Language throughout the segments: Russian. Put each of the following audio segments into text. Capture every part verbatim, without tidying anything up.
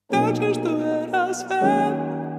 Каждый рассвет,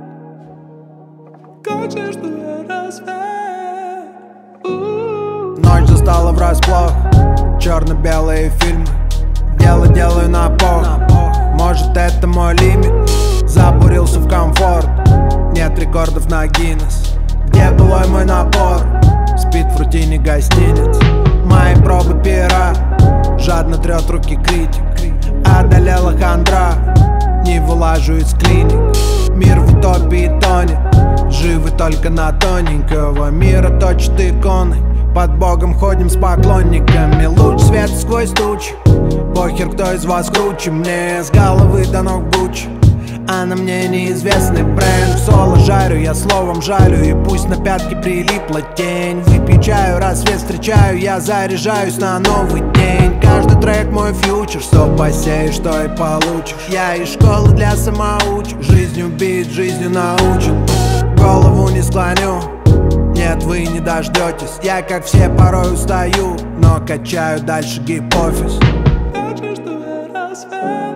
каждый рассвет. Ночь застала врасплох, черно-белые фильмы. Дело делаю на пол, может это мой лимит. Забурился в комфорт, нет рекордов на Гиннес. Где былой мой напор, спит в рутине гостиниц. Мои пробы пера, жадно трет руки критик. Одолела хандра, не вылажу из клиник. Мир в утопии тонет, живы только на тоненького. Мира точат иконы, под Богом ходим с поклонниками. Луч света сквозь тучи, похер кто из вас круче. Мне с головы до ног Гуччи, а на мне неизвестный бренд. В соло жарю, я словом жалю, и пусть на пятки прилипла тень. Выпью чаю, рассвет встречаю, я заряжаюсь на новый день. Каждый трек мой фьючер, что посеешь, что и получишь. Я из школы для самоучек, жизнью бит, жизнью научен. Голову не склоню, нет, вы не дождетесь. Я как все порой устаю, но качаю дальше гипофиз. Каждый рассвет,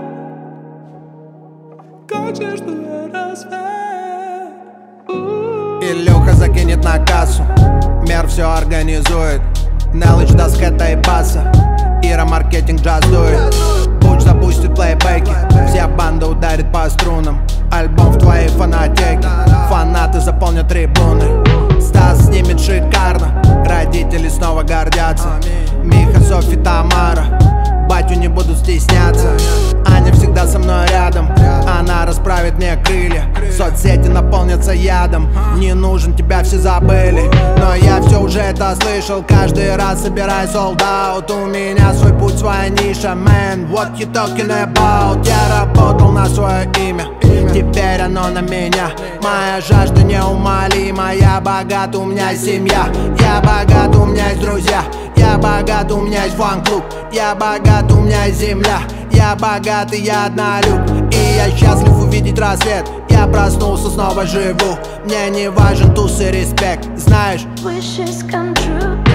каждый рассвет. Илюха закинет на кассу, Мер все организует. Нелыч даст хэта и баса, Ира маркетинг джаз дует. Пуч запустит плейбеки, вся банда ударит по струнам. Альбом в твоей фанатеке, фанаты заполнят трибуны. Стас снимет шикарно, родители снова гордятся. Миха, Софи, Тамара, батю не буду стесняться. Аня всегда со мной рядом, она расправит мне крылья. Соцсети наполнятся ядом, не нужен, тебя все забыли. Но я все уже это слышал, каждый раз собирай sold out. У меня свой путь, своя ниша, man, what you talking about? Я работал на свое имя, теперь оно на меня. Моя жажда неумолима, я богат, у меня семья. Я богат, у меня есть друзья. Я богат, у меня есть фан-клуб. Я богат, у меня есть земля. Я богат, и я однолюб. И я счастлив увидеть рассвет. Я проснулся, снова живу. Мне не важен туз и респект. Знаешь, Wishes come true.